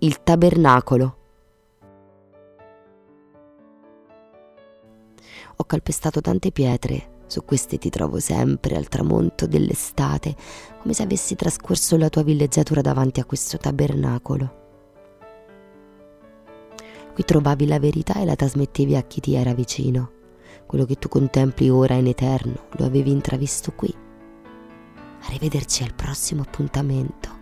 il tabernacolo. Ho calpestato tante pietre, su queste ti trovo sempre al tramonto dell'estate, come se avessi trascorso la tua villeggiatura davanti a questo tabernacolo. Qui trovavi la verità e la trasmettevi a chi ti era vicino. Quello che tu contempli ora in eterno lo avevi intravisto qui. Arrivederci al prossimo appuntamento.